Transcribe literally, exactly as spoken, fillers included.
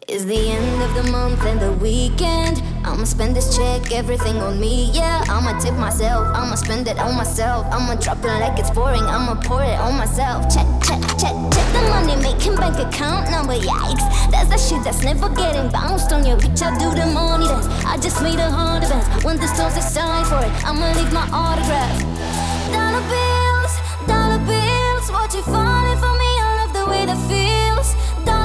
It's the end of the month and the weekend. I'ma spend this check, everything on me, yeah. I'ma tip myself, I'ma spend it on myself. I'ma drop it like it's pouring, I'ma pour it on myself. Check, check, check, check the money making bank account number, yikes. That's the shit that's never getting bounced on you. Bitch, I do the money dance, I just made a hard advance. When the stars decide for it, I'ma leave my autograph. Dollar bills, dollar bills, watch you falling for me, I love the way that feels. Dollar